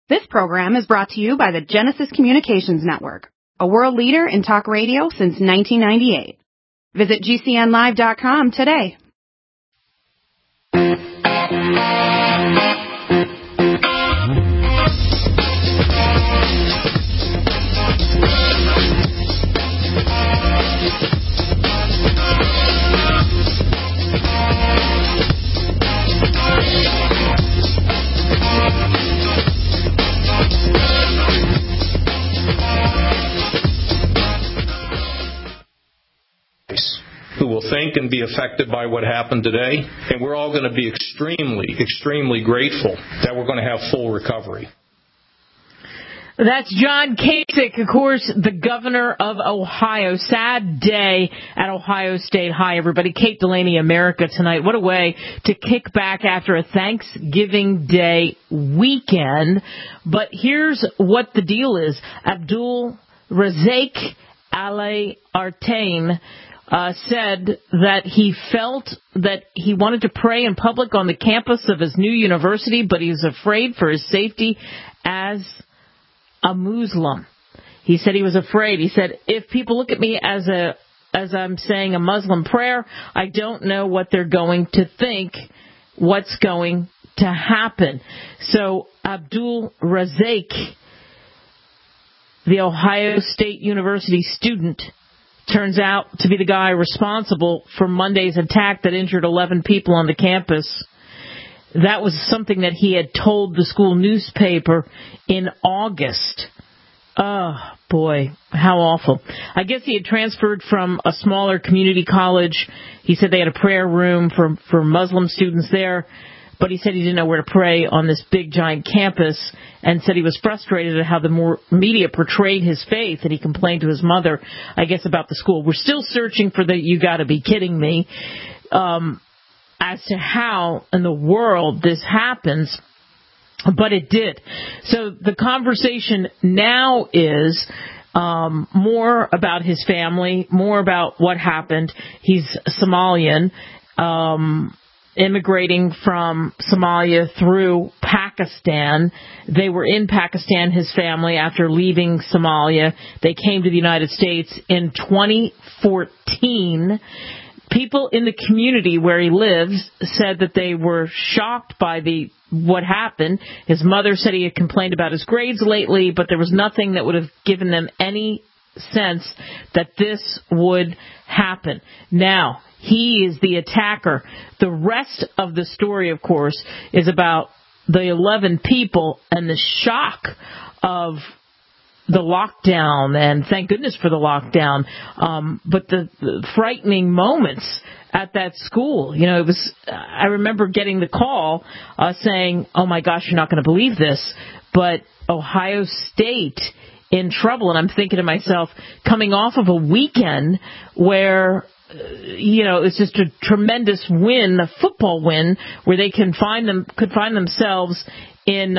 This program is brought to you by the Genesis Communications Network, a world leader in talk radio since 1998. Visit GCNlive.com today. Who will think and be affected by what happened today. And we're all going to be extremely, extremely grateful that we're going to have full recovery. That's John Kasich, of course, the governor of Ohio. Sad day at Ohio State High, everybody. Kate Delaney, America Tonight. What a way to kick back after a Thanksgiving Day weekend. But here's what the deal is. Abdul Razak Ali Artain said that he felt that he wanted to pray in public on the campus of his new university, but he was afraid for his safety as a Muslim. He said he was afraid. He said, if people look at me as I'm saying a Muslim prayer, I don't know what they're going to think, what's going to happen. So Abdul Razak, the Ohio State University student, turns out to be the guy responsible for Monday's attack that injured 11 people on the campus. That was something that he had told the school newspaper in August. Oh, boy, how awful. I guess he had transferred from a smaller community college. He said they had a prayer room for Muslim students there, but he said he didn't know where to pray on this big, giant campus, and said he was frustrated at how the media portrayed his faith, and he complained to his mother, I guess, about the school. We're still searching for the you gotta be kidding me as to how in the world this happens, but it did. So the conversation now is more about his family, more about what happened. He's Somalian, immigrating from Somalia through Pakistan. They were in Pakistan, his family, after leaving Somalia. They came to the United States in 2014. People in the community where he lives said that they were shocked by what happened. His mother said he had complained about his grades lately, but there was nothing that would have given them any sense that this would happen. Now, he is the attacker. The rest of the story, of course, is about the 11 people and the shock of the lockdown, and thank goodness for the lockdown, but the frightening moments at that school. You know, I remember getting the call saying, oh my gosh, you're not going to believe this, but Ohio State in trouble. And I'm thinking to myself, coming off of a weekend where it's just a tremendous win, a football win, where they could find themselves in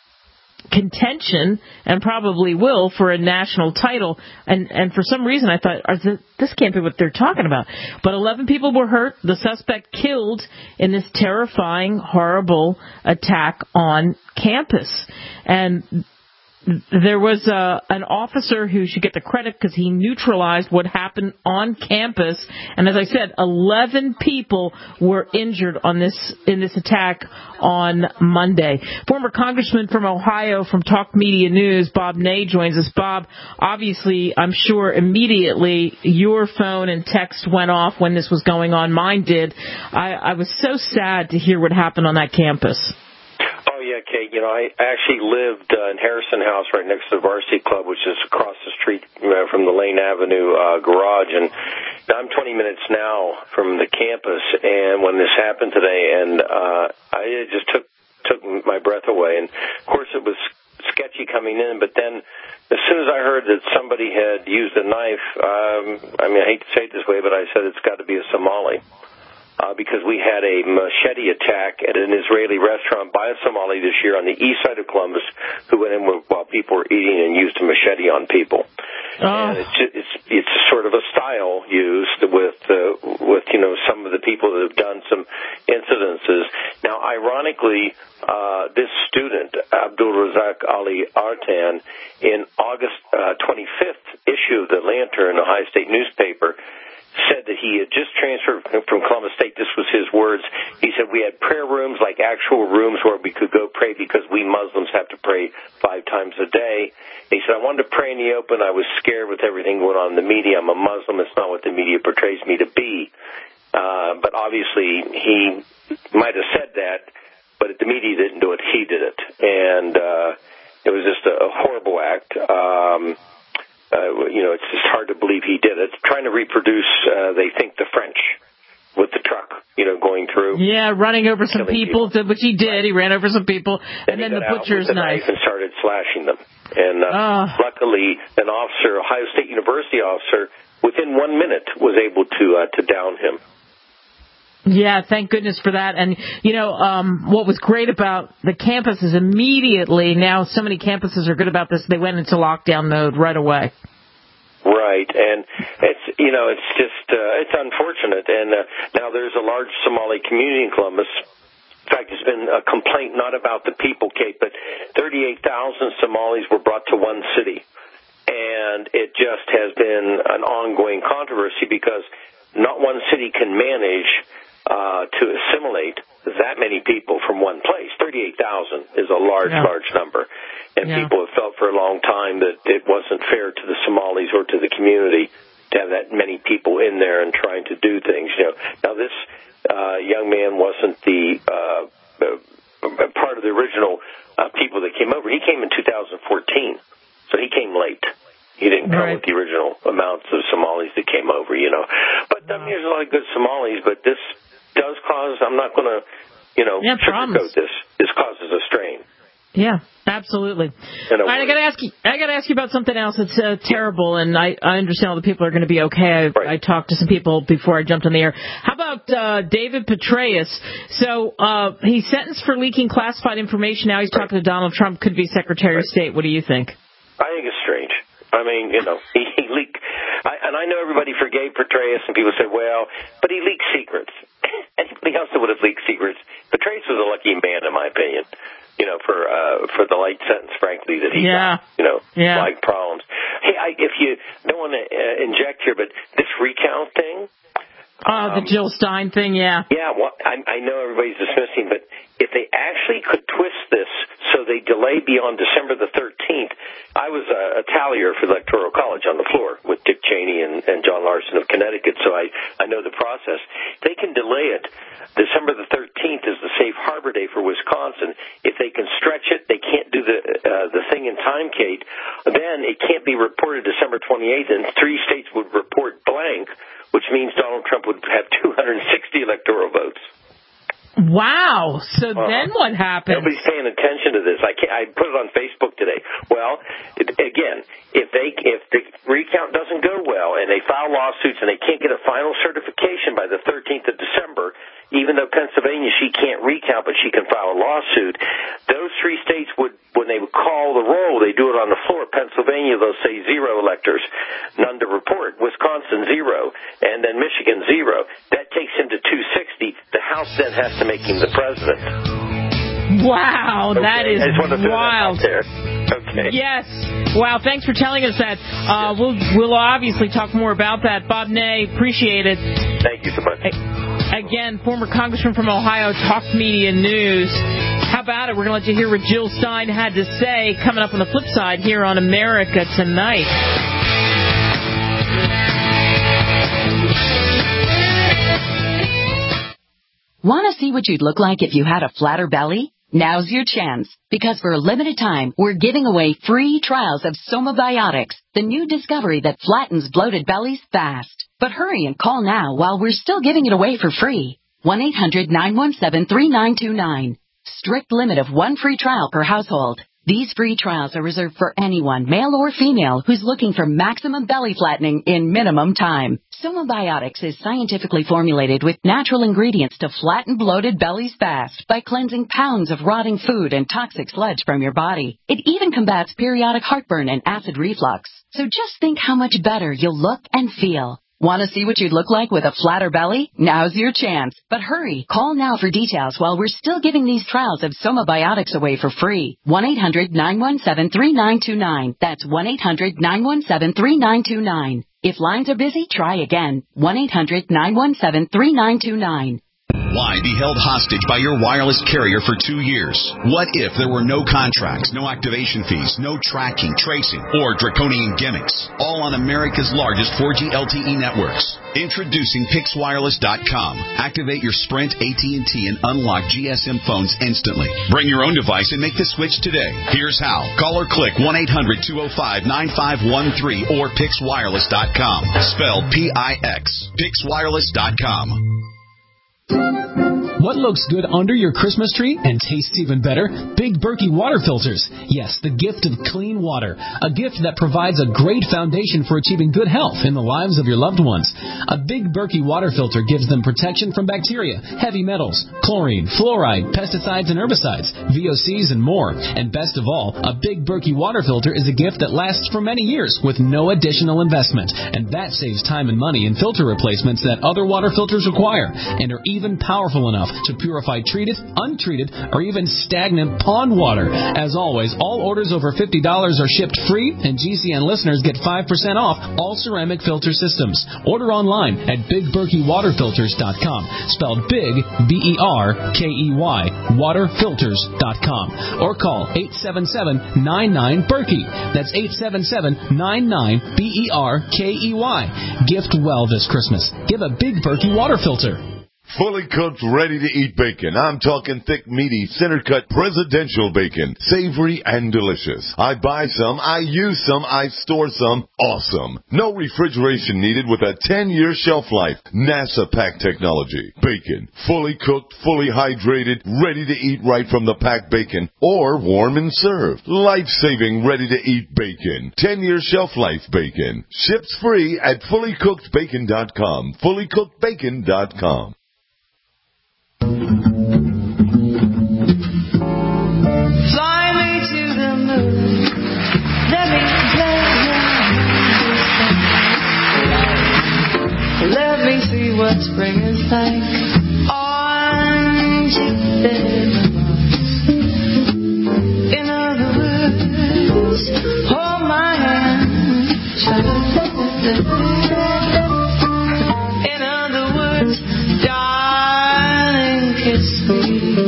contention, and probably will, for a national title. And for some reason I thought, this can't be what they're talking about. But 11 people were hurt. The suspect killed in this terrifying, horrible attack on campus. And there was an officer who should get the credit because he neutralized what happened on campus. And as I said, 11 people were injured in this attack on Monday. Former Congressman from Ohio from Talk Media News, Bob Ney, joins us. Bob, obviously, I'm sure immediately your phone and text went off when this was going on. Mine did. I was so sad to hear what happened on that campus. Oh, yeah, Kate. I actually lived in Harrison House right next to the Varsity Club, which is across the street from the Lane Avenue garage. And I'm 20 minutes now from the campus, and when this happened today, and it just took my breath away. And, of course, it was sketchy coming in, but then as soon as I heard that somebody had used a knife, I hate to say it this way, but I said it's got to be a Somali. because we had a machete attack at an Israeli restaurant by a Somali this year on the east side of Columbus, who went in while people were eating and used a machete on people. And it's sort of a style used with some of the people that have done some incidences. Now, ironically, this student, Abdul Razak Ali Artan, in August 25th issue of the Lantern, the Ohio State newspaper, said that he had just transferred from Columbus State. This was his words. He said, we had prayer rooms, like actual rooms where we could go pray because we Muslims have to pray 5 times a day. He said, I wanted to pray in the open. I was scared with everything going on in the media. I'm a Muslim. It's not what the media portrays me to be. But obviously he might have said that, but the media didn't do it. He did it. And it was just a horrible act. It's just hard to believe he did it. Trying to reproduce, they think, the French with the truck, going through. Yeah, running over some people, which he did. Right. He ran over some people, and then the butcher's knife. And started slashing them. And luckily, an officer, Ohio State University officer, within 1 minute was able to down him. Yeah, thank goodness for that. And, what was great about the campus is immediately, now so many campuses are good about this, they went into lockdown mode right away. Right, and it's just, it's unfortunate. And now there's a large Somali community in Columbus. In fact, it's been a complaint not about the people, Kate, but 38,000 Somalis were brought to one city. And it just has been an ongoing controversy because not one city can manage to assimilate that many people from one place. 38,000 is a large number. And people have felt for a long time that it wasn't fair to the Somalis or to the community to have that many people in there and trying to do things. Now this young man wasn't the part of the original people that came over. He came in 2014, so he came late. He didn't come with the original amounts of Somalis that came over, But there's a lot of good Somalis, but this does cause, I'm not going to, sugarcoat this. This causes a strain. Yeah, absolutely. All right, I got to ask you about something else that's terrible, and I understand all the people are going to be okay. I talked to some people before I jumped on the air. How about David Petraeus? So he's sentenced for leaking classified information. Now he's talking to Donald Trump, could be Secretary of State. What do you think? I think it's strange. I mean, he leaked, and I know everybody forgave Petraeus, and people say, well, but he leaked secrets. Anybody else that would have leaked secrets? Petraeus was a lucky man, in my opinion, for the light sentence, frankly, that he got, like problems. Hey, if you don't want to inject here, but this recount thing. The Jill Stein thing, yeah. Yeah, well, I know everybody's dismissing, but if they actually could twist this so they delay beyond December the 13th, I was a tallier for the Electoral College on the floor with Dick Cheney and John Larson of Connecticut, so I know the process. They can delay it. December the 13th is the safe harbor day for Wisconsin. If they can stretch it, they can't do the thing in time, Kate, then it can't be reported December 28th, and 3 states would report blank, which means Donald Trump would have 260 electoral votes. Wow. So then what happens? Nobody's paying attention to this. I put it on Facebook today. Well, again, if the recount doesn't go well and they file lawsuits and they can't get a final certification by the 13th of December, even though Pennsylvania, she can't recount, but she can file a lawsuit, those 3 states would, when they would call the roll, they do it on the floor. Pennsylvania, they'll say 0 electors, none to report. Wisconsin, 0. And then Michigan, 0. That takes him to 260. The House then has to make him the president. Wow, okay. That is wild. That okay. Yes. Wow, thanks for telling us that. We'll obviously talk more about that. Bob Ney, appreciate it. Thank you so much. Again, former congressman from Ohio, Talk Media News. How about it? We're going to let you hear what Jill Stein had to say coming up on the flip side here on America Tonight. Want to see what you'd look like if you had a flatter belly? Now's your chance, because for a limited time, we're giving away free trials of Somabiotics, the new discovery that flattens bloated bellies fast. But hurry and call now while we're still giving it away for free. 1-800-917-3929. Strict limit of 1 free trial per household. These free trials are reserved for anyone, male or female, who's looking for maximum belly flattening in minimum time. Somabiotics is scientifically formulated with natural ingredients to flatten bloated bellies fast by cleansing pounds of rotting food and toxic sludge from your body. It even combats periodic heartburn and acid reflux. So just think how much better you'll look and feel. Want to see what you'd look like with a flatter belly? Now's your chance. But hurry, call now for details while we're still giving these trials of Somabiotics away for free. 1-800-917-3929. That's 1-800-917-3929. If lines are busy, try again. 1-800-917-3929. Why be held hostage by your wireless carrier for 2 years? What if there were no contracts, no activation fees, no tracking, tracing, or draconian gimmicks? All on America's largest 4G LTE networks. Introducing PixWireless.com. Activate your Sprint, AT&T, and unlock GSM phones instantly. Bring your own device and make the switch today. Here's how. Call or click 1-800-205-9513 or PixWireless.com. Spelled P-I-X. PixWireless.com. What looks good under your Christmas tree and tastes even better? Big Berkey water filters. Yes, the gift of clean water. A gift that provides a great foundation for achieving good health in the lives of your loved ones. A Big Berkey water filter gives them protection from bacteria, heavy metals, chlorine, fluoride, pesticides and herbicides, VOCs and more. And best of all, a Big Berkey water filter is a gift that lasts for many years with no additional investment. And that saves time and money in filter replacements that other water filters require and are even powerful enough to purify treated, untreated, or even stagnant pond water. As always, all orders over $50 are shipped free, and GCN listeners get 5% off all ceramic filter systems. Order online at BigBerkeyWaterFilters.com, spelled Big, B-E-R-K-E-Y, waterfilters.com, or call 877-99-BERKEY. That's 877-99-BERKEY. Gift well this Christmas. Give a Big Berkey water filter. Fully cooked, ready-to-eat bacon. I'm talking thick, meaty, center-cut presidential bacon. Savory and delicious. I buy some, I use some, I store some. Awesome. No refrigeration needed with a 10-year shelf life. NASA pack technology. Bacon. Fully cooked, fully hydrated, ready to eat right from the packed bacon. Or warm and served. Life-saving, ready-to-eat bacon. 10-year shelf life bacon. Ships free at fullycookedbacon.com. Fullycookedbacon.com. Fly me to the moon. Let me play your Let me see what spring is like on Jupiter. In other words, hold my hand. In other words, darling, kiss me.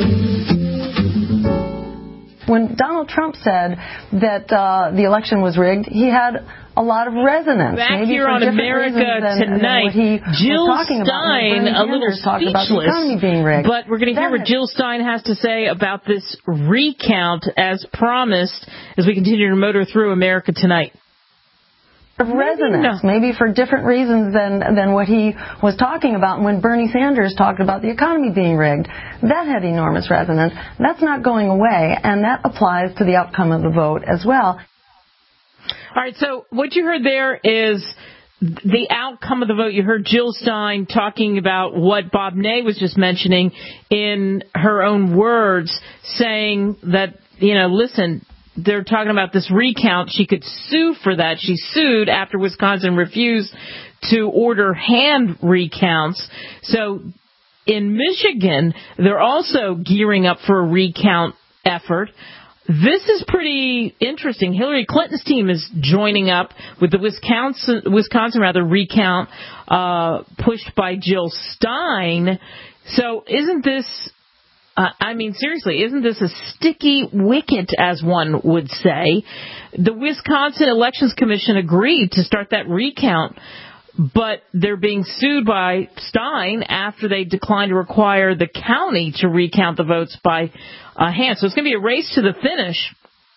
When Donald Trump said that the election was rigged, he had a lot of resonance. Back maybe here on America Tonight, Jill Stein, a little speechless, but we're going to hear what Jill Stein has to say about this recount as promised as we continue to motor through America Tonight. Of resonance, maybe for different reasons than what he was talking about. And when Bernie Sanders talked about the economy being rigged, that had enormous resonance. That's not going away, and that applies to the outcome of the vote as well. All right, so what you heard there is the outcome of the vote. You heard Jill Stein talking about what Bob Ney was just mentioning in her own words, saying that, listen, they're talking about this recount. She could sue for that. She sued after Wisconsin refused to order hand recounts. So in Michigan, they're also gearing up for a recount effort. This is pretty interesting. Hillary Clinton's team is joining up with the Wisconsin recount pushed by Jill Stein. So isn't this... seriously, isn't this a sticky wicket, as one would say? The Wisconsin Elections Commission agreed to start that recount, but they're being sued by Stein after they declined to require the county to recount the votes by hand. So it's going to be a race to the finish.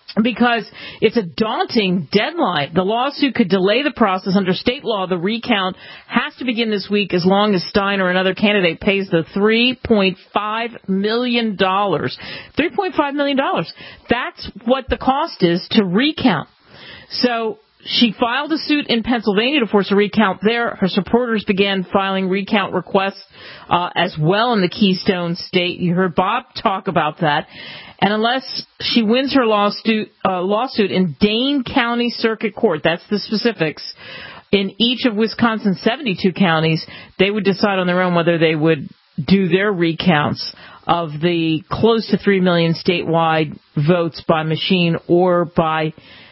because it's a daunting deadline. The lawsuit could delay the process. Under state law, the recount has to begin this week as long as Stein or another candidate pays the $3.5 million. $3.5 million. That's what the cost is to recount. So she filed a suit in Pennsylvania to force a recount there. Her supporters began filing recount requests as well in the Keystone State. You heard Bob talk about that. And unless she wins her lawsuit in Dane County Circuit Court, that's the specifics, in each of Wisconsin's 72 counties, they would decide on their own whether they would do their recounts of the close to 3 million statewide votes by machine or by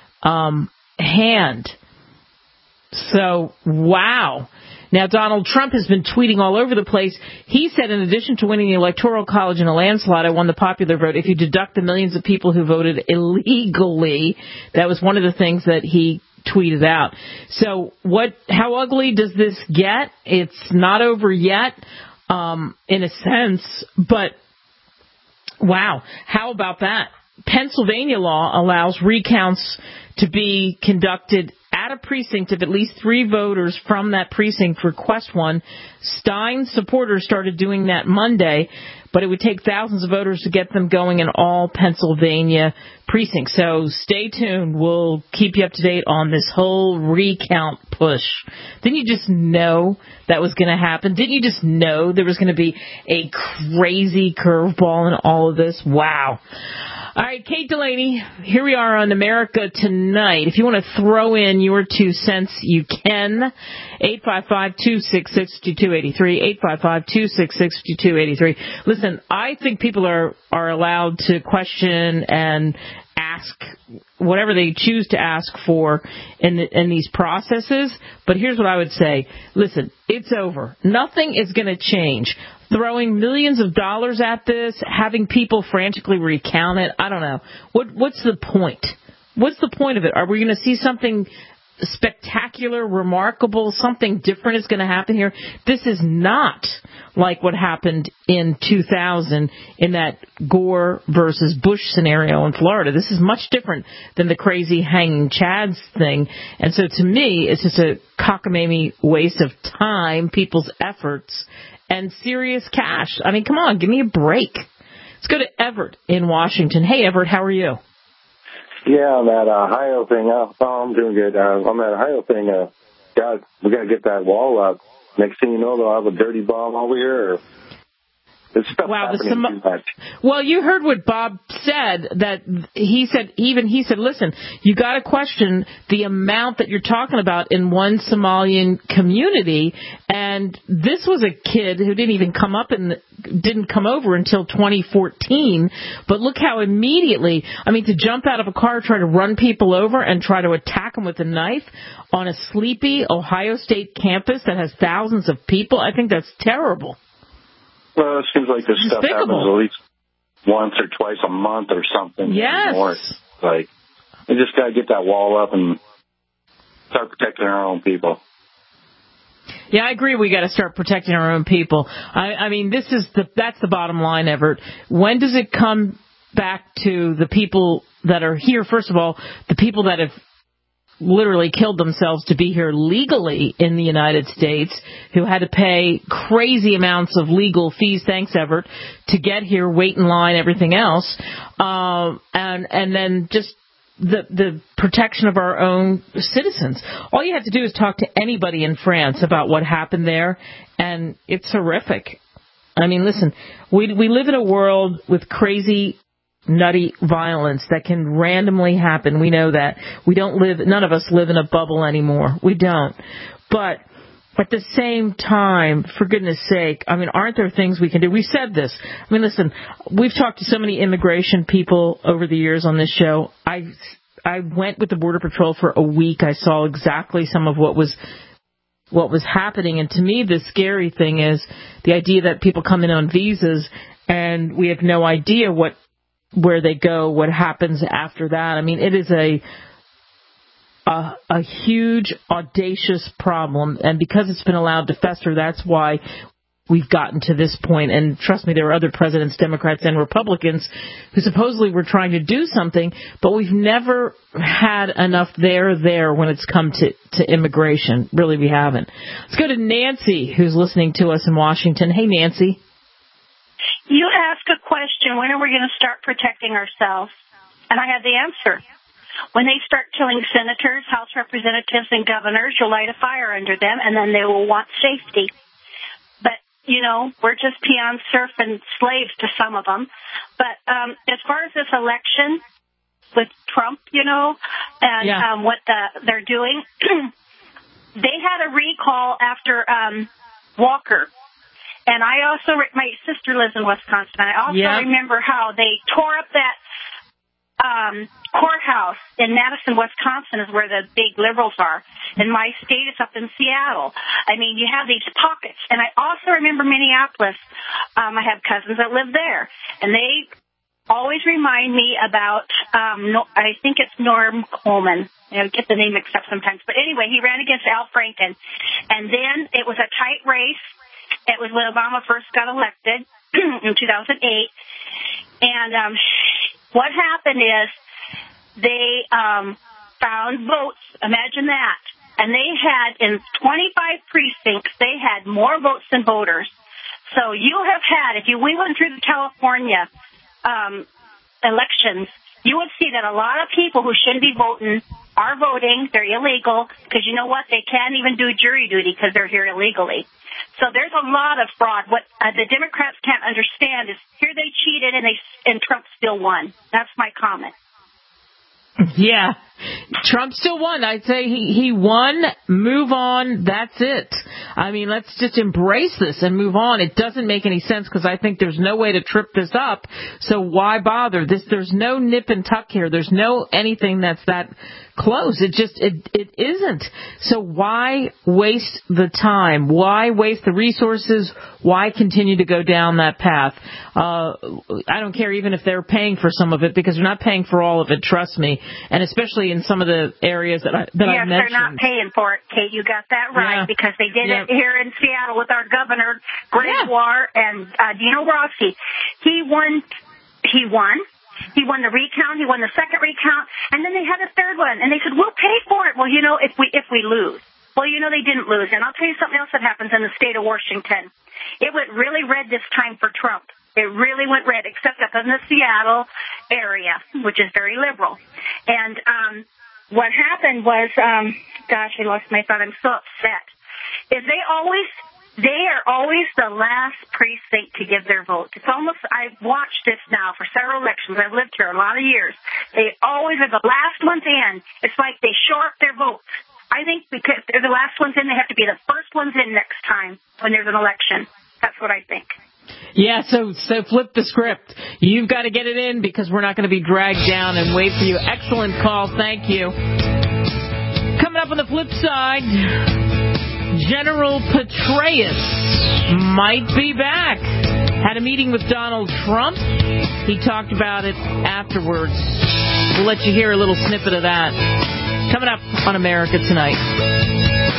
hand. So, wow. Now, Donald Trump has been tweeting all over the place. He said, in addition to winning the Electoral College in a landslide, I won the popular vote. If you deduct the millions of people who voted illegally, that was one of the things that he tweeted out. So how ugly does this get? It's not over yet, in a sense, but wow. How about that? Pennsylvania law allows recounts to be conducted at a precinct if at least 3 voters from that precinct request one. Stein's supporters started doing that Monday, but it would take thousands of voters to get them going in all Pennsylvania precincts. So stay tuned. We'll keep you up to date on this whole recount push. Didn't you just know that was going to happen? Didn't you just know there was going to be a crazy curveball in all of this? Wow. All right, Kate Delaney, here we are on America Tonight. If you want to throw in your 2 cents, you can. 855-266-2283, 855-266-2283. Listen, I think people are allowed to question and ask whatever they choose to ask for in these processes, but here's what I would say. Listen, it's over. Nothing is going to change. Throwing millions of dollars at this, having people frantically recount it, I don't know. What's the point? What's the point of it? Are we going to see something spectacular, remarkable, something different is going to happen here? This is not like what happened in 2000 in that Gore versus Bush scenario in Florida. This is much different than the crazy hanging Chads thing. And so to me, it's just a cockamamie waste of time, people's efforts, and serious cash. I mean, come on, give me a break. Let's go to Everett in Washington. Hey, Everett, how are you? Yeah, I'm at Ohio thing. I'm doing good. I'm at Ohio thing. God, we got to get that wall up. Next thing you know, they'll have a dirty bomb over here. Or this stuff happening too much. Well, you heard what Bob said. That he said, listen, you got to question the amount that you're talking about in one Somalian community. And this was a kid who didn't come over until 2014. But look how immediately, to jump out of a car, try to run people over and try to attack them with a knife on a sleepy Ohio State campus that has thousands of people, I think that's terrible. Well, it seems like this stuff happens at least once or twice a month or something. Yes. Like, we just got to get that wall up and start protecting our own people. Yeah, I agree. We got to start protecting our own people. That's the bottom line, Everett. When does it come back to the people that are here? First of all, the people that have literally killed themselves to be here legally in the United States, who had to pay crazy amounts of legal fees, thanks, Everett, to get here, wait in line, everything else, and then just the protection of our own citizens. All you have to do is talk to anybody in France about what happened there, and it's horrific. Listen, we live in a world with crazy, nutty violence that can randomly happen. We know that. None of us live in a bubble anymore. We don't. But at the same time, for goodness sake, aren't there things we can do? We've said this. Listen, we've talked to so many immigration people over the years on this show. I went with the Border Patrol for a week. I saw exactly some of what was happening. And to me, the scary thing is the idea that people come in on visas and we have no idea where they go, what happens after that. It is a huge, audacious problem, and because it's been allowed to fester, that's why we've gotten to this point. And trust me, there were other presidents, Democrats and Republicans, who supposedly were trying to do something, but we've never had enough there when it's come to immigration. Really, we haven't. Let's go to Nancy, who's listening to us in Washington. Hey, Nancy. You ask a question, when are we going to start protecting ourselves? And I have the answer. When they start killing senators, House representatives, and governors, you'll light a fire under them, and then they will want safety. But, we're just peons, serf, and slaves to some of them. But as far as this election with Trump, and what they're doing, they had a recall after Walker. And I also, my sister lives in Wisconsin. I also remember how they tore up that courthouse in Madison, Wisconsin is where the big liberals are. And my state is up in Seattle. I mean, you have these pockets. And I also remember Minneapolis. I have cousins that live there. And they always remind me about, I think it's Norm Coleman. I get the name mixed up sometimes. But anyway, he ran against Al Franken. And then it was a tight race. It was when Obama first got elected in 2008. And what happened is they found votes. Imagine that. And they had, in 25 precincts, they had more votes than voters. So you have had, we went through the California elections, you would see that a lot of people who shouldn't be voting are voting. They're illegal because you know what? They can't even do jury duty because they're here illegally. So there's a lot of fraud. What the Democrats can't understand is here they cheated and Trump still won. That's my comment. Yeah, Trump still won. I'd say he won. Move on. That's it. I mean, let's just embrace this and move on. It doesn't make any sense because I think there's no way to trip this up. So why bother? There's no nip and tuck here. There's no anything that's that close. It isn't. So why waste the time? Why waste the resources? Why continue to go down that path? I don't care even if they're paying for some of it because they're not paying for all of it. Trust me. And especially in some of the areas that I mentioned. Yes, they're not paying for it, Kate. You got that right because they did it here in Seattle with our governor, Gregoire, and Dino Rossi. He won. He won the recount. He won the second recount, and then they had a third one. And they said, "We'll pay for it." Well, if we lose. Well, they didn't lose. And I'll tell you something else that happens in the state of Washington. It went really red this time for Trump. It really went red, except up in the Seattle area, which is very liberal. And what happened was, gosh, I lost my thought. I'm so upset. Is they are always the last precinct to give their vote. It's almost, I've watched this now for several elections. I've lived here a lot of years. They always are the last ones in. It's like they show up their votes. I think because they're the last ones in, they have to be the first ones in next time when there's an election. That's what I think. Yeah, so flip the script. You've got to get it in because we're not going to be dragged down and wait for you. Excellent call. Thank you. Coming up on the flip side, General Petraeus might be back. Had a meeting with Donald Trump. He talked about it afterwards. We'll let you hear a little snippet of that. Coming up on America Tonight.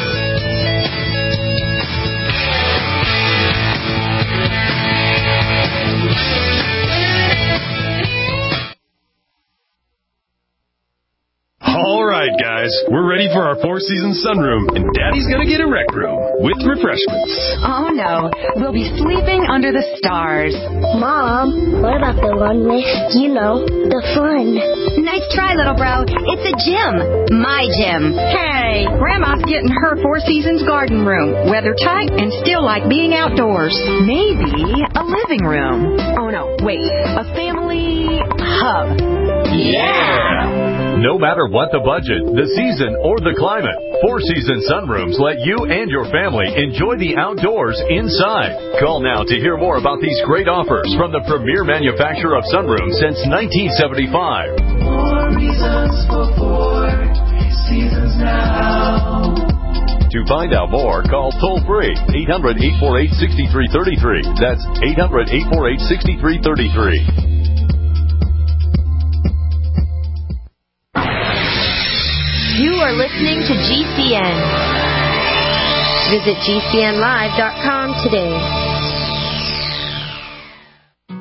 All right, guys, we're ready for our Four Seasons sunroom, and Daddy's gonna get a rec room with refreshments. Oh, no. We'll be sleeping under the stars. Mom, what about the one with, the fun? Nice try, little bro. It's a gym. My gym. Hey, Grandma's getting her Four Seasons garden room. Weather tight and still like being outdoors. Maybe a living room. Oh, no. Wait. A family hub. Yeah! No matter what the budget, the season, or the climate, Four Seasons Sunrooms let you and your family enjoy the outdoors inside. Call now to hear more about these great offers from the premier manufacturer of sunrooms since 1975. More reasons for Four Seasons now. To find out more, call toll-free 800-848-6333. That's 800-848-6333. You are listening to GCN. Visit GCNlive.com today.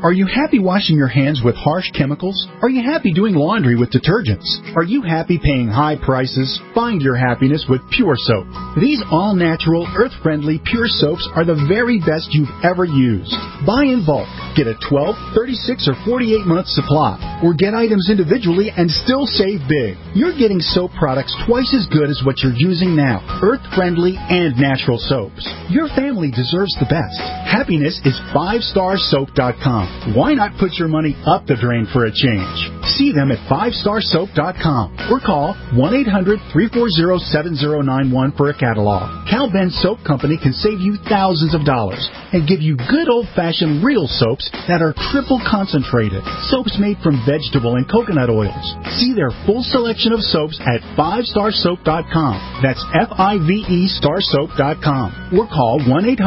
Are you happy washing your hands with harsh chemicals? Are you happy doing laundry with detergents? Are you happy paying high prices? Find your happiness with Pure Soap. These all-natural, earth-friendly Pure Soaps are the very best you've ever used. Buy in bulk. Get a 12, 36, or 48-month supply. Or get items individually and still save big. You're getting soap products twice as good as what you're using now. Earth-friendly and natural soaps. Your family deserves the best. Happiness is 5starsoap.com. Why not put your money up the drain for a change? See them at 5starsoap.com or call 1-800-340-7091 for a catalog. Cal Ben Soap Company can save you thousands of dollars and give you good old-fashioned real soaps that are triple concentrated. Soaps made from vegetable and coconut oils. See their full selection of soaps at 5starsoap.com. That's F-I-V-E starsoap.com or call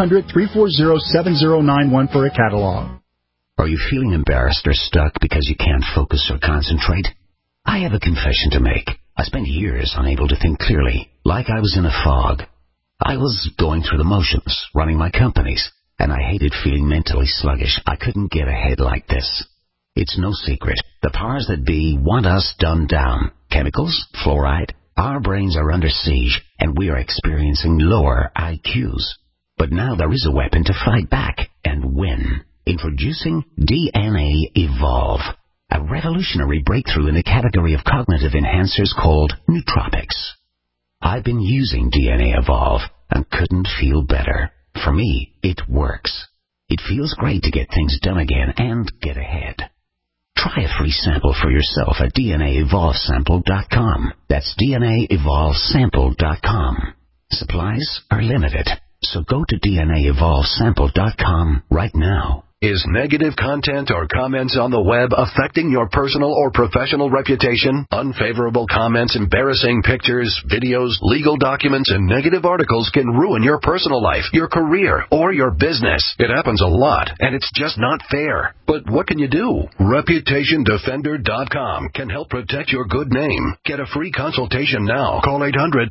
1-800-340-7091 for a catalog. Are you feeling embarrassed or stuck because you can't focus or concentrate? I have a confession to make. I spent years unable to think clearly, like I was in a fog. I was going through the motions, running my companies, and I hated feeling mentally sluggish. I couldn't get ahead like this. It's no secret. The powers that be want us dumbed down. Chemicals, fluoride. Our brains are under siege, and we are experiencing lower IQs. But now there is a weapon to fight back and win. Introducing DNA Evolve, a revolutionary breakthrough in the category of cognitive enhancers called nootropics. I've been using DNA Evolve and couldn't feel better. For me, it works. It feels great to get things done again and get ahead. Try a free sample for yourself at DNAEvolveSample.com. That's DNAEvolveSample.com. Supplies are limited, so go to DNAEvolveSample.com right now. Is negative content or comments on the web affecting your personal or professional reputation? Unfavorable comments, embarrassing pictures, videos, legal documents, and negative articles can ruin your personal life, your career, or your business. It happens a lot, and it's just not fair. But what can you do? ReputationDefender.com can help protect your good name. Get a free consultation now. Call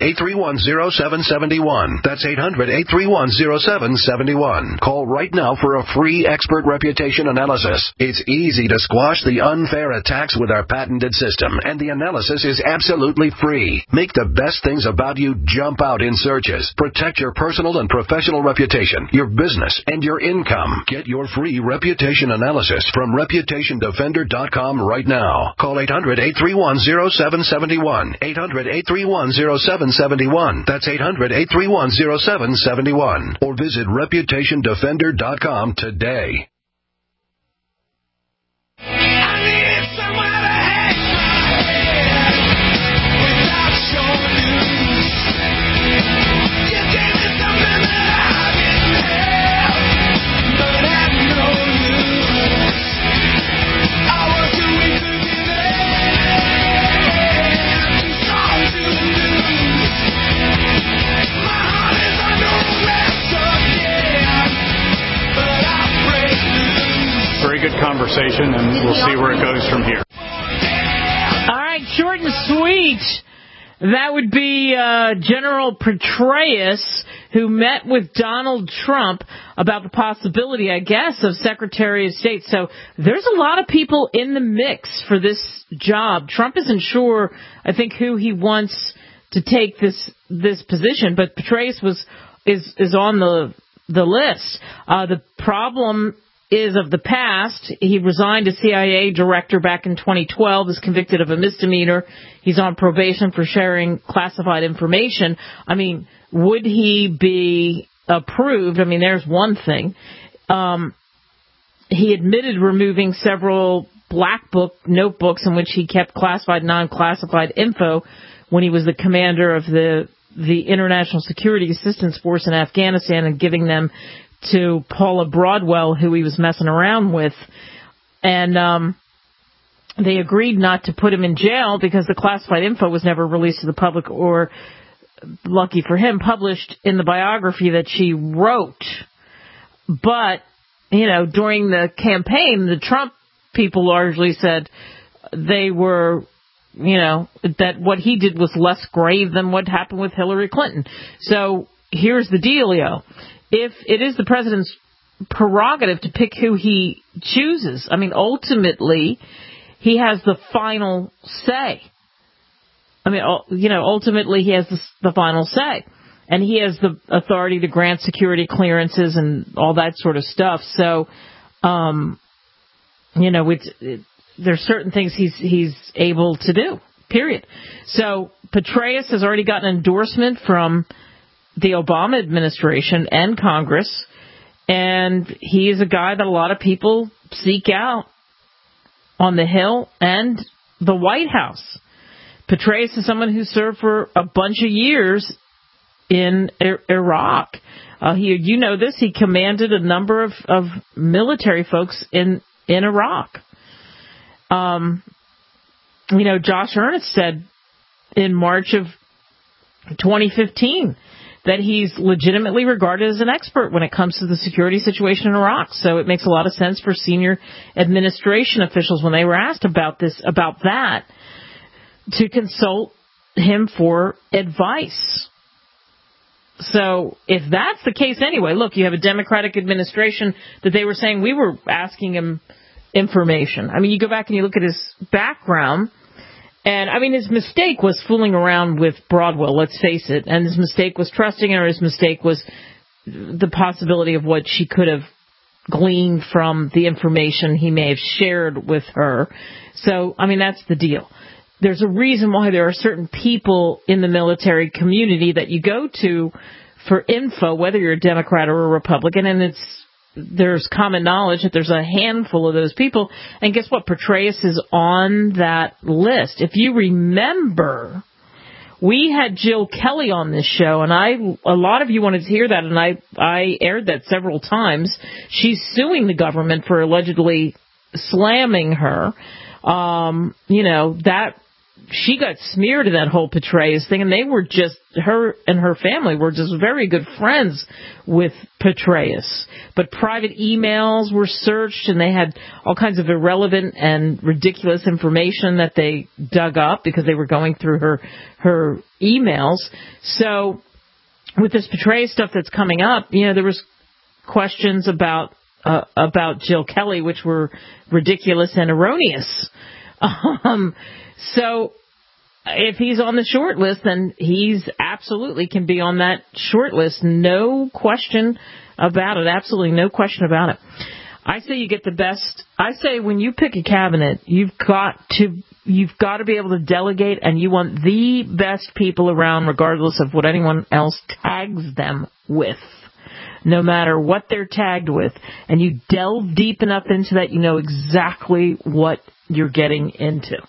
800-831-0771. That's 800-831-0771. Call right now for a free expert reputation analysis. It's easy to squash the unfair attacks with our patented system, and the analysis is absolutely free. Make the best things about you jump out in searches. Protect your personal and professional reputation, your business, and your income. Get your free reputation analysis from ReputationDefender.com right now. Call 800-831-0771. 800-831-0771. That's 800-831-0771. Or visit ReputationDefender.com today. Very good conversation, and we'll see where it goes from here. All right, short and sweet. That would be General Petraeus, who met with Donald Trump about the possibility, I guess, of Secretary of State. So there's a lot of people in the mix for this job. Trump isn't sure, I think, who he wants to take this position, but Petraeus is on the list. The problem is of the past. He resigned as CIA director back in 2012, is convicted of a misdemeanor. He's on probation for sharing classified information. I mean, would he be approved? I mean, there's one thing. He admitted removing several black book notebooks in which he kept classified, non-classified info when he was the commander of the International Security Assistance Force in Afghanistan, and giving them to Paula Broadwell, who he was messing around with. And they agreed not to put him in jail because the classified info was never released to the public, or, lucky for him, published in the biography that she wrote. But, during the campaign, the Trump people largely said they were, that what he did was less grave than what happened with Hillary Clinton. So here's the dealio. If it is the president's prerogative to pick who he chooses. I mean, ultimately, he has the final say. I mean, ultimately, he has the final say. And he has the authority to grant security clearances and all that sort of stuff. So, there's certain things he's able to do, period. So Petraeus has already gotten endorsement from the Obama administration and Congress, and he is a guy that a lot of people seek out on the Hill and the White House. Petraeus is someone who served for a bunch of years in Iraq. You know this, he commanded a number of military folks in Iraq. Josh Earnest said in March of 2015 that he's legitimately regarded as an expert when it comes to the security situation in Iraq. So it makes a lot of sense for senior administration officials, when they were asked about that, to consult him for advice. So if that's the case anyway, look, you have a Democratic administration that they were saying we were asking him information. I mean, you go back and you look at his background, and I mean, his mistake was fooling around with Broadwell, let's face it, and his mistake was trusting her, his mistake was the possibility of what she could have gleaned from the information he may have shared with her. So, I mean, that's the deal. There's a reason why there are certain people in the military community that you go to for info, whether you're a Democrat or a Republican, and there's common knowledge that there's a handful of those people. And guess what? Petraeus is on that list. If you remember, we had Jill Kelly on this show, and a lot of you wanted to hear that, and I aired that several times. She's suing the government for allegedly slamming her. That she got smeared in that whole Petraeus thing, and her and her family were just very good friends with Petraeus. But private emails were searched, and they had all kinds of irrelevant and ridiculous information that they dug up because they were going through her emails. So with this Petraeus stuff that's coming up, there was questions about Jill Kelly, which were ridiculous and erroneous. So if he's on the short list, then he's absolutely can be on that short list. No question about it. Absolutely no question about it. I say you get the best. I say when you pick a cabinet, you've got to be able to delegate, and you want the best people around regardless of what anyone else tags them with. No matter what they're tagged with, and you delve deep enough into that, you know exactly what you're getting into.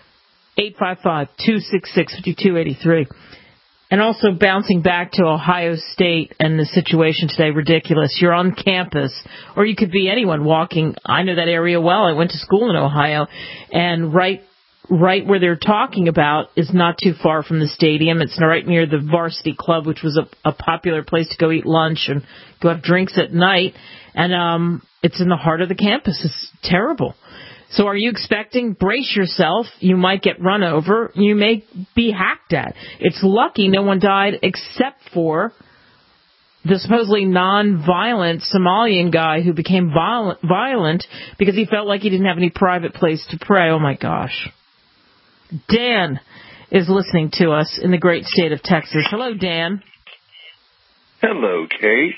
855-266-5283. And also bouncing back to Ohio State and the situation today, ridiculous. You're on campus, or you could be anyone walking. I know that area well. I went to school in Ohio, and right where they're talking about is not too far from the stadium. It's right near the Varsity Club, which was a popular place to go eat lunch and go have drinks at night. And it's in the heart of the campus. It's terrible. So are you expecting, brace yourself, you might get run over, you may be hacked at. It's lucky no one died except for the supposedly non-violent Somalian guy who became violent because he felt like he didn't have any private place to pray. Oh, my gosh. Dan is listening to us in the great state of Texas. Hello, Dan. Hello, Kate.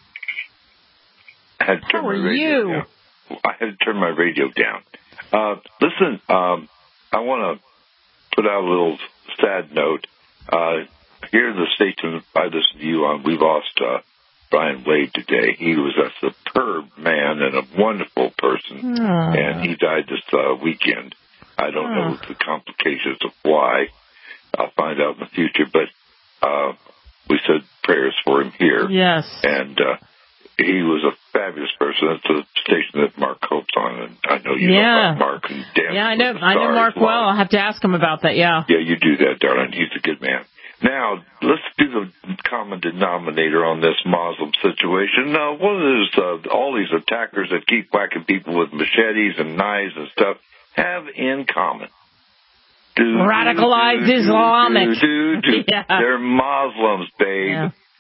How are you? I had to turn my radio down. Listen, I want to put out a little sad note. Here at the station I listen to you on, we lost Brian Wade today. He was a superb man and a wonderful person, and he died this weekend. I don't know the complications of why. I'll find out in the future, but we said prayers for him here. Yes. And he was a fabulous person. That's the station that Mark Hope's on, and I know you know about Mark. And Dan, I know Mark well. I'll have to ask him about that, Yeah, you do that, darling. He's a good man. Now, let's do the common denominator on this Muslim situation. Now, what is all these attackers that keep whacking people with machetes and knives and stuff have in common? Radicalized Islamic. They're Muslims, babe. Yeah.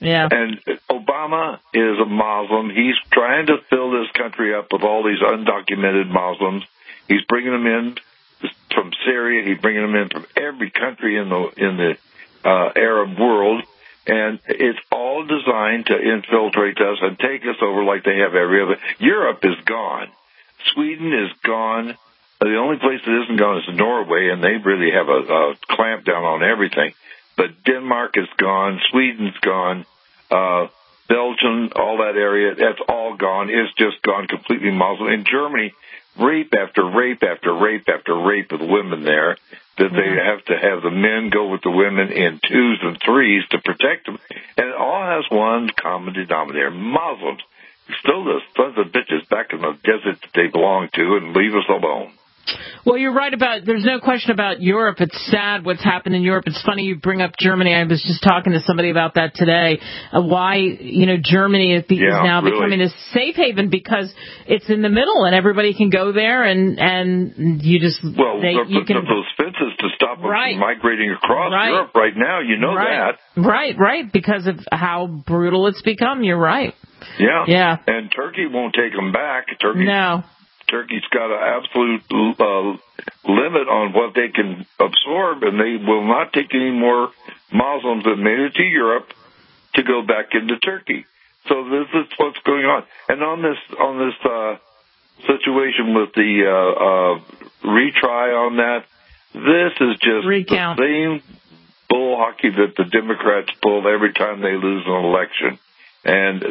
And Obama is a Muslim. He's trying to fill this country up with all these undocumented Muslims. He's bringing them in from Syria. He's bringing them in from every country in the Arab world. And it's all designed to infiltrate us and take us over like they have every other. Europe is gone. Sweden is gone. The only place that isn't gone is Norway, and they really have a clamp down on everything. But Denmark is gone. Sweden's gone. Belgium, all that area, that's all gone. It's just gone completely Muslim. In Germany, rape after rape after rape after rape of women there, that they have to have the men go with the women in twos and threes to protect them. And it all has one common denominator, Muslims. Still the sons of bitches back in the desert that they belong to, and leave us alone. Well, you're right there's no question about Europe. It's sad what's happened in Europe. It's funny you bring up Germany. I was just talking to somebody about that today. Why, Germany is now becoming a safe haven, because it's in the middle and everybody can go there and you just... Well, they're putting up those fences to stop them from migrating across Europe right now. You know that. Right, because of how brutal it's become. You're right. Yeah. And Turkey won't take them back. Turkey's got an absolute limit on what they can absorb, and they will not take any more Muslims that made it to Europe to go back into Turkey. So this is what's going on. And on this situation with the retry on that, this is just the same bull hockey that the Democrats pull every time they lose an election, and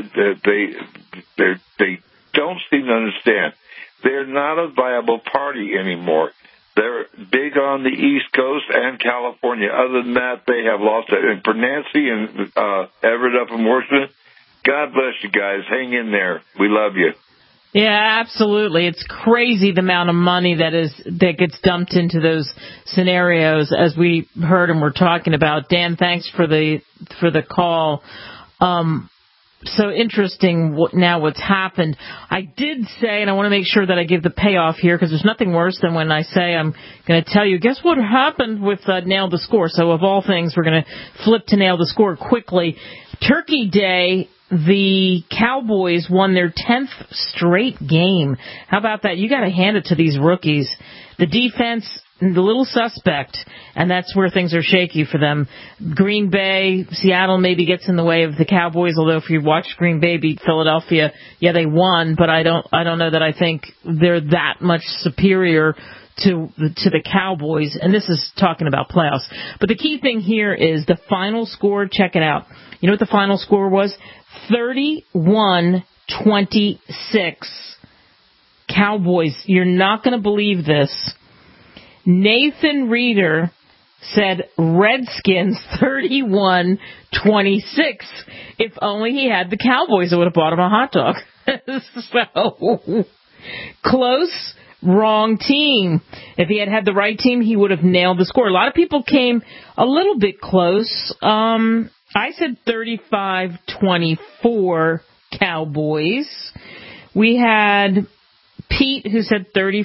they don't seem to understand. They're not a viable party anymore. They're big on the East Coast and California. Other than that, they have lost it. And for Nancy and Everett up in Washington, God bless you guys. Hang in there. We love you. Yeah, absolutely. It's crazy the amount of money that gets dumped into those scenarios, as we heard and we're talking about. Dan, thanks for the call. So interesting now what's happened. I did say, and I want to make sure that I give the payoff here, because there's nothing worse than when I say I'm going to tell you, guess what happened with Nail the Score. So of all things, we're going to flip to Nail the Score quickly. Turkey Day, the Cowboys won their 10th straight game. How about that? You got to hand it to these rookies. The defense, the little suspect, and that's where things are shaky for them. Green Bay, Seattle maybe gets in the way of the Cowboys, although if you watch Green Bay beat Philadelphia, they won, but I don't know that I think they're that much superior to the Cowboys, and this is talking about playoffs. But the key thing here is the final score. Check it out. You know what the final score was? 31-26. Cowboys. You're not going to believe this. Nathan Reeder said Redskins 31-26. If only he had the Cowboys, it would have bought him a hot dog. So close, wrong team. If he had the right team, he would have nailed the score. A lot of people came a little bit close. I said 35-24 Cowboys. We had Pete, who said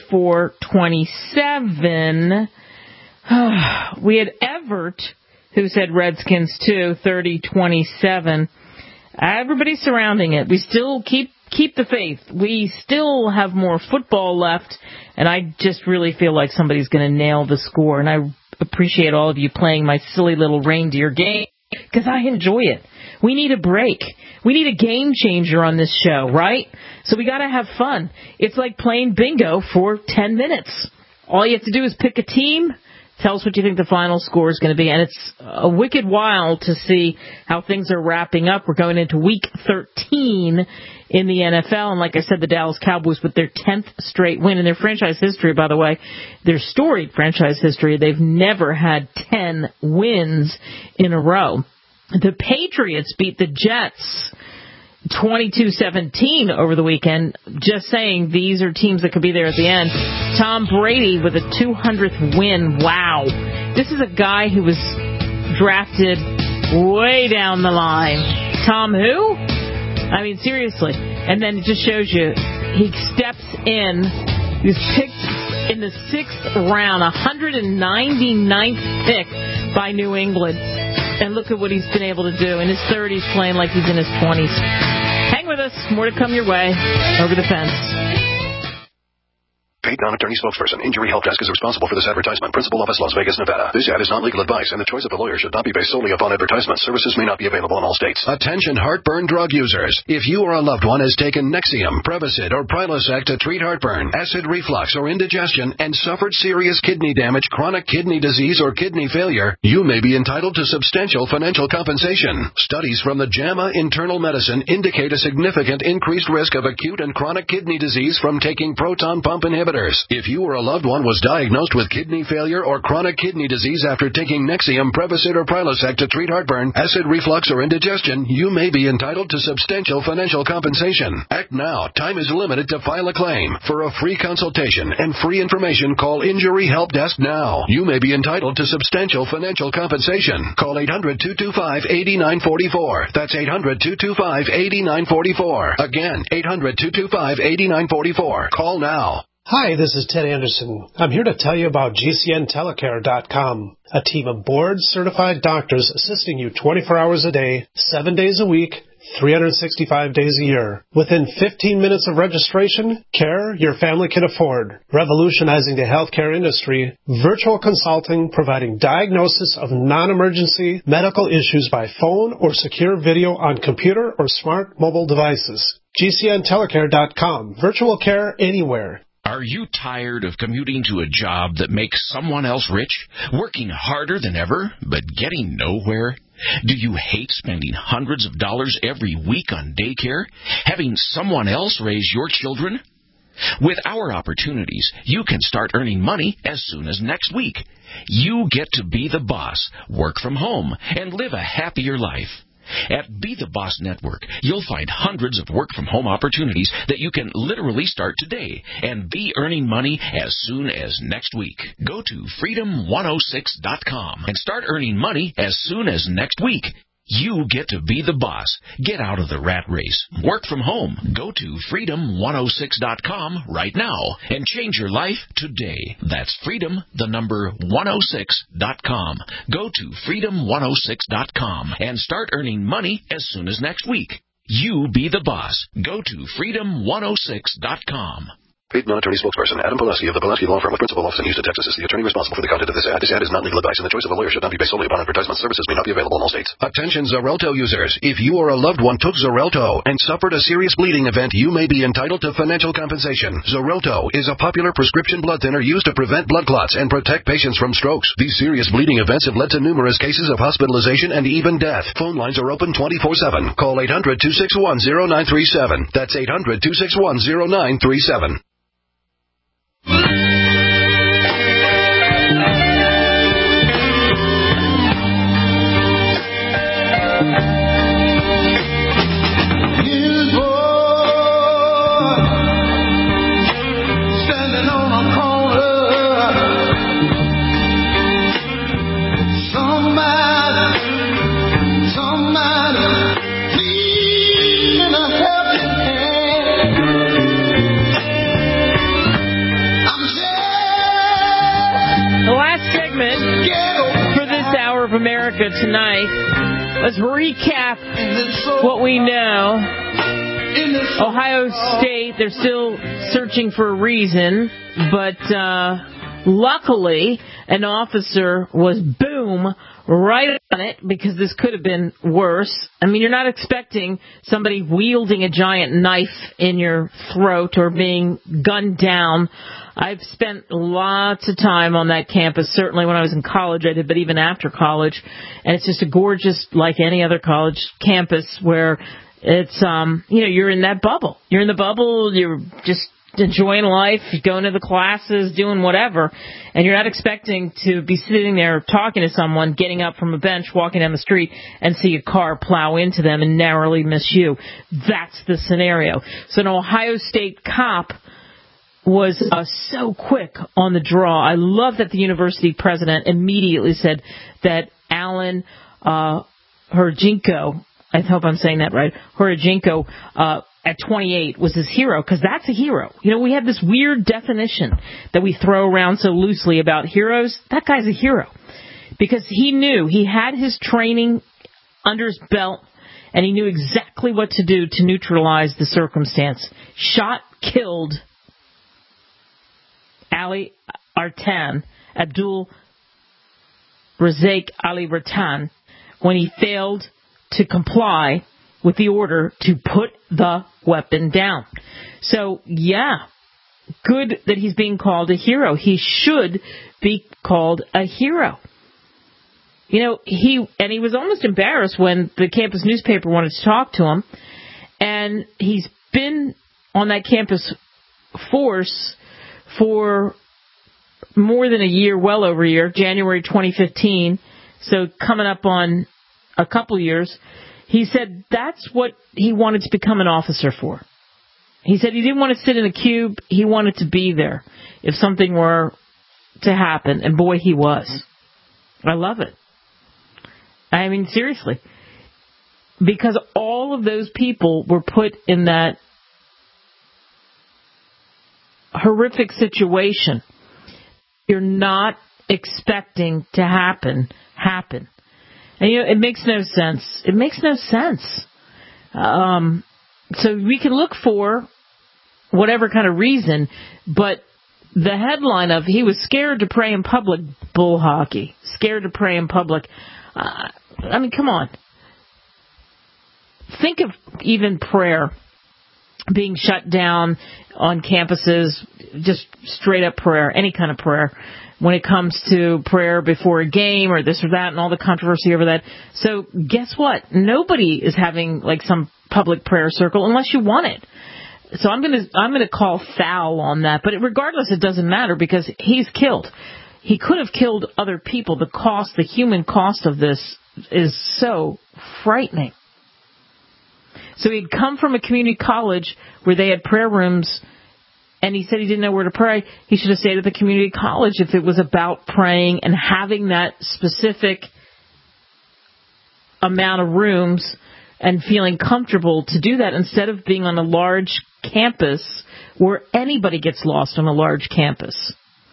34-27. We had Everett, who said Redskins too, 30-27. Everybody's surrounding it. We still keep the faith. We still have more football left, and I just really feel like somebody's going to nail the score. And I appreciate all of you playing my silly little reindeer game, because I enjoy it. We need a break. We need a game changer on this show, right? So we got to have fun. It's like playing bingo for 10 minutes. All you have to do is pick a team, tell us what you think the final score is going to be, and it's a wicked while to see how things are wrapping up. We're going into Week 13 in the NFL, and like I said, the Dallas Cowboys with their 10th straight win in their franchise history, by the way, their storied franchise history. They've never had 10 wins in a row. The Patriots beat the Jets 22-17 over the weekend. Just saying, these are teams that could be there at the end. Tom Brady with a 200th win. Wow. This is a guy who was drafted way down the line. Tom who? I mean, seriously. And then it just shows you, he steps in. He was picked in the 6th round, 199th pick by New England. And look at what he's been able to do. In his 30s, playing like he's in his 20s. Hang with us. More to come your way. Over the Fence. Paid non-attorney spokesperson. Injury Help Desk is responsible for this advertisement. Principal office, Las Vegas, Nevada. This ad is not legal advice, and the choice of the lawyer should not be based solely upon advertisement. Services may not be available in all states. Attention heartburn drug users. If you or a loved one has taken Nexium, Prevacid, or Prilosec to treat heartburn, acid reflux, or indigestion, and suffered serious kidney damage, chronic kidney disease, or kidney failure, you may be entitled to substantial financial compensation. Studies from the JAMA Internal Medicine indicate a significant increased risk of acute and chronic kidney disease from taking proton pump inhibitors. If you or a loved one was diagnosed with kidney failure or chronic kidney disease after taking Nexium, Prevacid, or Prilosec to treat heartburn, acid reflux, or indigestion, you may be entitled to substantial financial compensation. Act now. Time is limited to file a claim. For a free consultation and free information, call Injury Help Desk now. You may be entitled to substantial financial compensation. Call 800-225-8944. That's 800-225-8944. Again, 800-225-8944. Call now. Hi, this is Ted Anderson. I'm here to tell you about GCNtelecare.com, a team of board-certified doctors assisting you 24 hours a day, 7 days a week, 365 days a year. Within 15 minutes of registration, care your family can afford. Revolutionizing the healthcare industry, virtual consulting providing diagnosis of non-emergency medical issues by phone or secure video on computer or smart mobile devices. GCNtelecare.com. Virtual care anywhere. Are you tired of commuting to a job that makes someone else rich, working harder than ever, but getting nowhere? Do you hate spending hundreds of dollars every week on daycare, having someone else raise your children? With our opportunities, you can start earning money as soon as next week. You get to be the boss, work from home, and live a happier life. At Be the Boss Network, you'll find hundreds of work-from-home opportunities that you can literally start today and be earning money as soon as next week. Go to freedom106.com and start earning money as soon as next week. You get to be the boss. Get out of the rat race. Work from home. Go to freedom106.com right now and change your life today. That's freedom106.com. Go to freedom106.com and start earning money as soon as next week. You be the boss. Go to freedom106.com. Paid non-attorney spokesperson Adam Pulaski of the Pulaski Law Firm with principal office in Houston, Texas is the attorney responsible for the content of this ad. This ad is not legal advice, and the choice of a lawyer should not be based solely upon advertisement. Services may not be available in all states. Attention Xarelto users. If you or a loved one took Xarelto and suffered a serious bleeding event, you may be entitled to financial compensation. Xarelto is a popular prescription blood thinner used to prevent blood clots and protect patients from strokes. These serious bleeding events have led to numerous cases of hospitalization and even death. Phone lines are open 24/7. Call 800-261-0937. That's 800-261-0937. America tonight. Let's recap what we know. Ohio State, they're still searching for a reason, but luckily an officer was, boom, right on it, because this could have been worse. I mean, you're not expecting somebody wielding a giant knife in your throat or being gunned down. I've spent lots of time on that campus, certainly when I was in college I did, but even after college. And it's just a gorgeous, like any other college campus, where it's, you're in that bubble. You're in the bubble, you're just enjoying life, going to the classes, doing whatever, and you're not expecting to be sitting there talking to someone, getting up from a bench, walking down the street, and see a car plow into them and narrowly miss you. That's the scenario. So an Ohio State cop was so quick on the draw. I love that the university president immediately said that Alan Horajinko, I hope I'm saying that right, Horajinko, at 28 was his hero, because that's a hero. You know, we have this weird definition that we throw around so loosely about heroes. That guy's a hero, because he knew he had his training under his belt, and he knew exactly what to do to neutralize the circumstance. Shot, killed Ali Artan, Abdul Razak Ali Ratan, when he failed to comply with the order to put the weapon down. So, yeah, good that he's being called a hero. He should be called a hero. You know, he was almost embarrassed when the campus newspaper wanted to talk to him, and he's been on that campus force for more than a year, well over a year, January 2015, so coming up on a couple years. He said that's what he wanted to become an officer for. He said he didn't want to sit in a cube. He wanted to be there if something were to happen, and boy, he was. I love it. I mean, seriously. Because all of those people were put in that horrific situation you're not expecting to happen. And, you know, it makes no sense. It makes no sense. So we can look for whatever kind of reason, but the headline of he was scared to pray in public, bull hockey, scared to pray in public. I mean, come on. Think of even prayer being shut down on campuses, just straight up prayer, any kind of prayer, when it comes to prayer before a game or this or that and all the controversy over that. So guess what? Nobody is having like some public prayer circle unless you want it. So I'm gonna call foul on that. But regardless, it doesn't matter because he's killed. He could have killed other people. The human cost of this is so frightening. So he'd come from a community college where they had prayer rooms, and he said he didn't know where to pray. He should have stayed at the community college if it was about praying and having that specific amount of rooms and feeling comfortable to do that instead of being on a large campus where anybody gets lost on a large campus.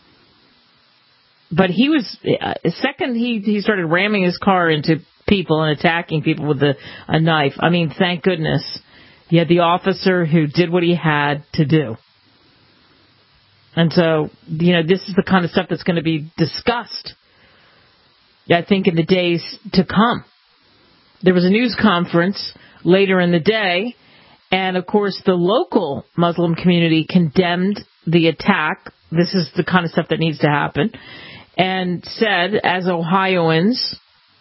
But he was, second he started ramming his car into people and attacking people with a knife. I mean, thank goodness you had the officer who did what he had to do. And so, you know, this is the kind of stuff that's going to be discussed, I think, in the days to come. There was a news conference later in the day, and, of course, the local Muslim community condemned the attack. This is the kind of stuff that needs to happen. And said, as Ohioans,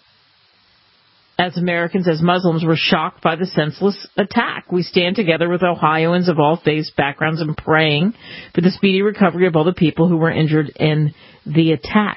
as Americans, as Muslims, were shocked by the senseless attack. We stand together with Ohioans of all faiths, backgrounds, and praying for the speedy recovery of all the people who were injured in the attack.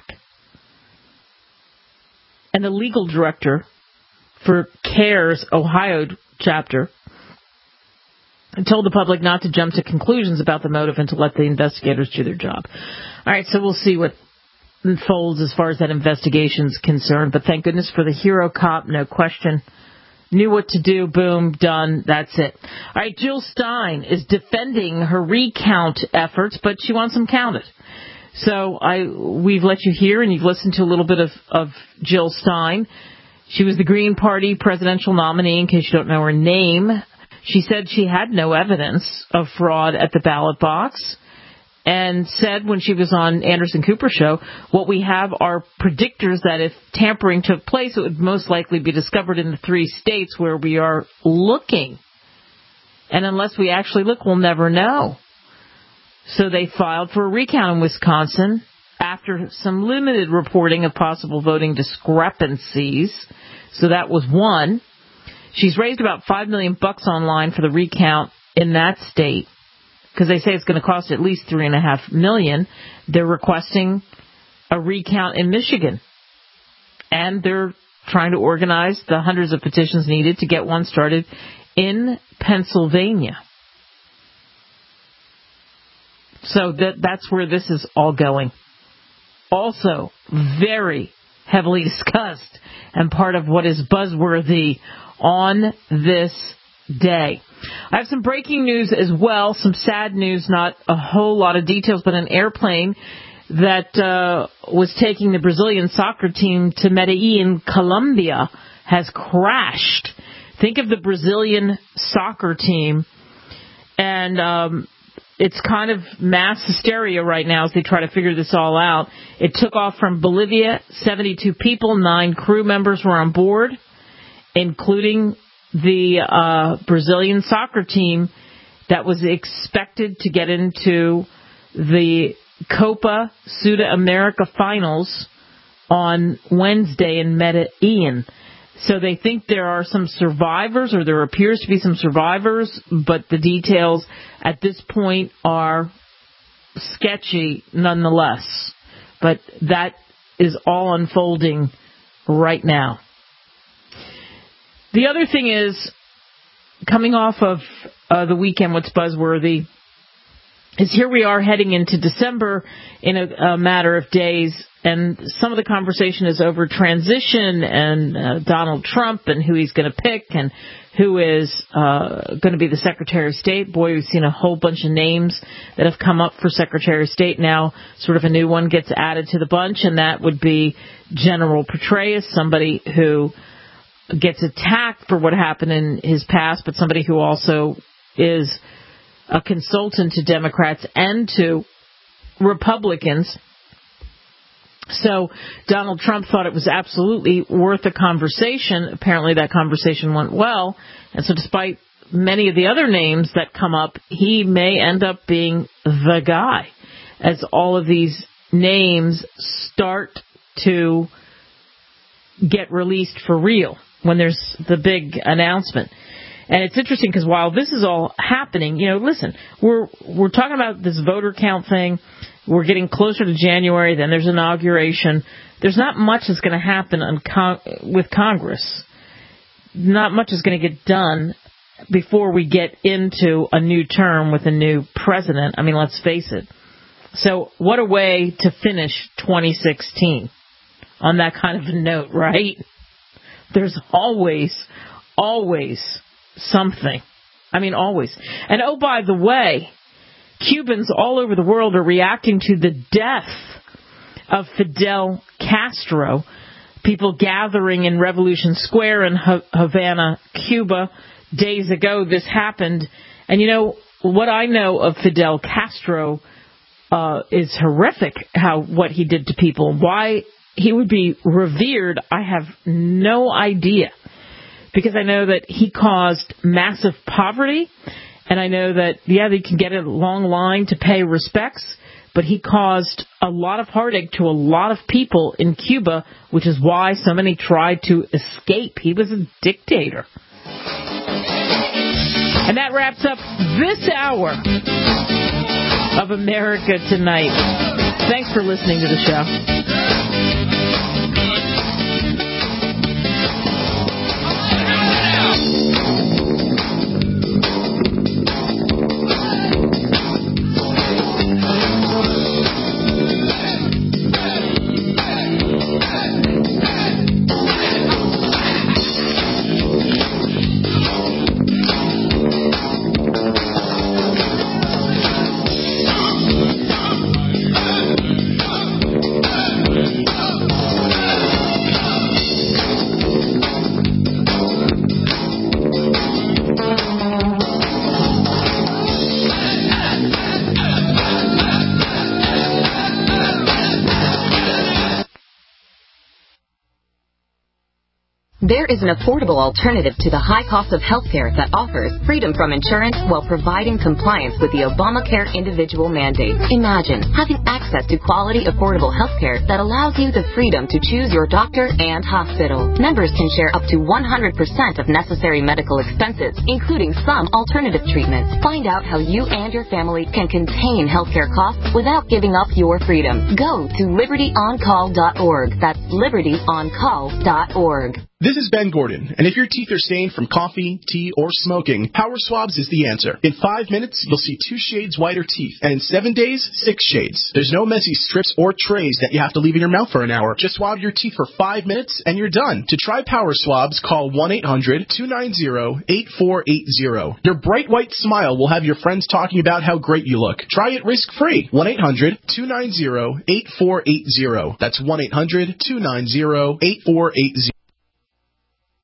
And the legal director for CARE's Ohio chapter told the public not to jump to conclusions about the motive and to let the investigators do their job. All right, so we'll see what unfolds as far as that investigation is concerned. But thank goodness for the hero cop, no question. Knew what to do, boom, done, that's it. All right, Jill Stein is defending her recount efforts, but she wants them counted. So we've let you hear, and you've listened to a little bit of Jill Stein. She was the Green Party presidential nominee, in case you don't know her name. She said she had no evidence of fraud at the ballot box, and said when she was on Anderson Cooper show, what we have are predictors that if tampering took place, it would most likely be discovered in the 3 states where we are looking. And unless we actually look, we'll never know. So they filed for a recount in Wisconsin after some limited reporting of possible voting discrepancies. So that was one. She's raised about $5 million online for the recount in that state, because they say it's going to cost at least $3.5 million. They're requesting a recount in Michigan, and they're trying to organize the hundreds of petitions needed to get one started in Pennsylvania. So that's where this is all going. Also, very heavily discussed and part of what is buzzworthy on this day. I have some breaking news as well, some sad news, not a whole lot of details, but an airplane that was taking the Brazilian soccer team to Medellin, Colombia, has crashed. Think of the Brazilian soccer team, and it's kind of mass hysteria right now as they try to figure this all out. It took off from Bolivia, 72 people, 9 crew members were on board, including the Brazilian soccer team that was expected to get into the Copa Sudamerica finals on Wednesday in Medellin. So they think there are some survivors, or there appears to be some survivors, but the details at this point are sketchy nonetheless. But that is all unfolding right now. The other thing is, coming off of the weekend, what's buzzworthy is here we are heading into December in a matter of days, and some of the conversation is over transition and Donald Trump and who he's going to pick and who is going to be the Secretary of State. Boy, we've seen a whole bunch of names that have come up for Secretary of State now. Sort of a new one gets added to the bunch, and that would be General Petraeus, somebody who gets attacked for what happened in his past, but somebody who also is a consultant to Democrats and to Republicans. So Donald Trump thought it was absolutely worth a conversation. Apparently that conversation went well. And so despite many of the other names that come up, he may end up being the guy as all of these names start to get released for real when there's the big announcement. And it's interesting because while this is all happening, listen, we're talking about this voter count thing. We're getting closer to January. Then there's inauguration. There's not much that's going to happen with Congress. Not much is going to get done before we get into a new term with a new president. I mean, let's face it. So what a way to finish 2016 on that kind of a note, right? There's always something. I mean, always. And oh, by the way, Cubans all over the world are reacting to the death of Fidel Castro. People gathering in Revolution Square in Havana, Cuba. Days ago, this happened. And what I know of Fidel Castro is horrific, what he did to people. Why he would be revered, I have no idea. Because I know that he caused massive poverty, and I know that, they can get a long line to pay respects, but he caused a lot of heartache to a lot of people in Cuba, which is why so many tried to escape. He was a dictator. And that wraps up this hour of America Tonight. Thanks for listening to the show. There is an affordable alternative to the high cost of healthcare that offers freedom from insurance while providing compliance with the Obamacare individual mandate. Imagine having access to quality, affordable healthcare that allows you the freedom to choose your doctor and hospital. Members can share up to 100% of necessary medical expenses, including some alternative treatments. Find out how you and your family can contain healthcare costs without giving up your freedom. Go to libertyoncall.org. That's libertyoncall.org. This is Ben Gordon, and if your teeth are stained from coffee, tea, or smoking, Power Swabs is the answer. In 5 minutes, you'll see 2 shades whiter teeth, and in 7 days, 6 shades. There's no messy strips or trays that you have to leave in your mouth for an hour. Just swab your teeth for 5 minutes, and you're done. To try Power Swabs, call 1-800-290-8480. Your bright white smile will have your friends talking about how great you look. Try it risk-free. 1-800-290-8480. That's 1-800-290-8480.